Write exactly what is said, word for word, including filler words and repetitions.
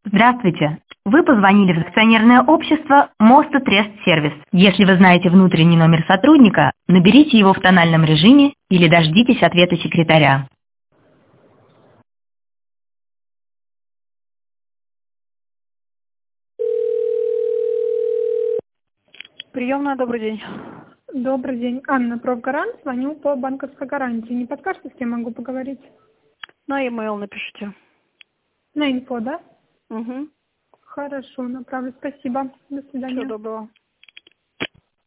Здравствуйте. Вы позвонили в акционерное общество Моста Трест Сервис. Если вы знаете внутренний номер сотрудника, наберите его в тональном режиме или дождитесь ответа секретаря. Приемная, добрый день. Добрый день. Анна, профгарант. Звоню по банковской гарантии. Не подскажете, с кем могу поговорить? На e-mail напишите. На инфо, да? Угу. Хорошо, направлю. Спасибо. До Всего свидания. доброго.